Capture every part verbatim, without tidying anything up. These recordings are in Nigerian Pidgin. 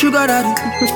sugar daddy.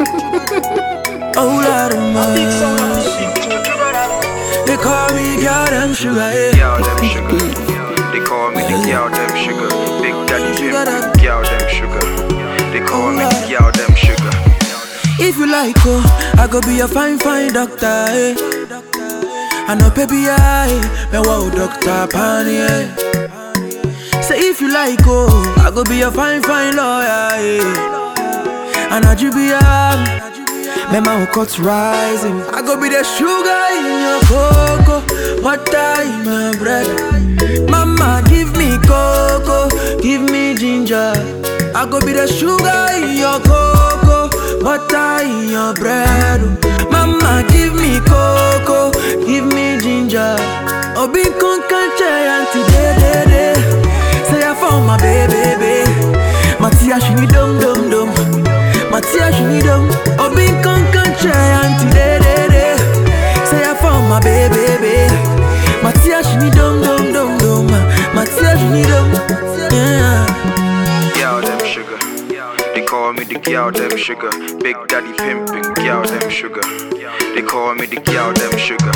Oh Lord of mercy. They call me girl them sugar, yeah. Girl them sugar. They call me the girl them sugar. Big daddy pimp. Girl them sugar. They call me the girl them sugar. If you like, oh, I go be a fine, fine doctor, eh. I know baby, I, me wow doctor, pani, eh. Say if you like, oh, I go be a fine, fine lawyer, eh. And I do be a, me my cuts rising. I go be the sugar in your cocoa, butter in my bread. Mama, give me cocoa, give me ginger. I go be the sugar in your cocoa, butter in your bread. Mama, give me cocoa, give me ginger. Obi con canche anti de de de. Say I found my baby, baby. Matia she need dum dum dum. Matia she need dum. Obi con canche anti de de de. Say I found my baby, baby. Matia she need dum dum dum dum. Matia she need dum. Yeah. Girl them sugar. They call me the girl them sugar. Big daddy pimpin', girl them sugar. They call me the girl them sugar.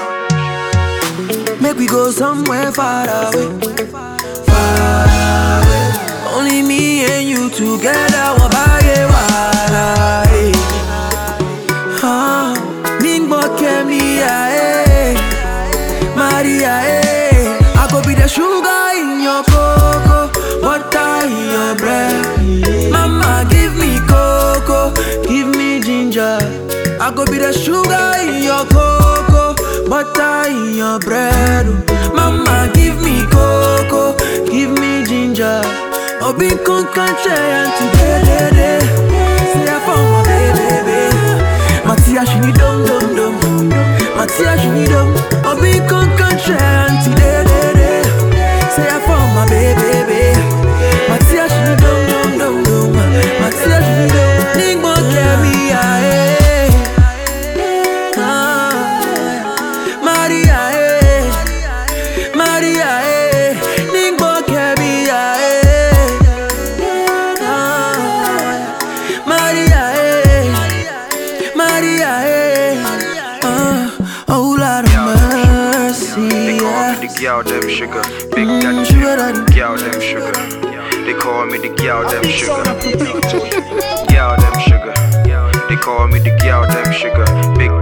Make we go somewhere far away, far away. Only me and you together, wabaye wala. Ah, Ningbo Kemia, eh, Maria, eh. I go be the sugar in your cocoa, butter in your bread. Mama, give me cocoa, give me ginger. I go be the sugar in your cocoa, butter in your bread. Mama, give me cocoa, give me ginger. Obi con canche anti de de de. Say I found my baby, baby. Matia she need dum dum dum. Matia she need dum. Obi con canche anti de de de. Say I found my baby, baby. Matia she need dum dum dum dum. Matia she need dum. Ningbo kemi ae. Maria, eh, Maria, eh, Ningbo Kebia, eh, ah, Maria, eh, Maria, eh, ah, oh Lord of mercy. They call me the girl them sugar. Big daddy pimp, girl them sugar. They call me the girl them sugar. Girl them sugar. They call me the girl them sugar. Big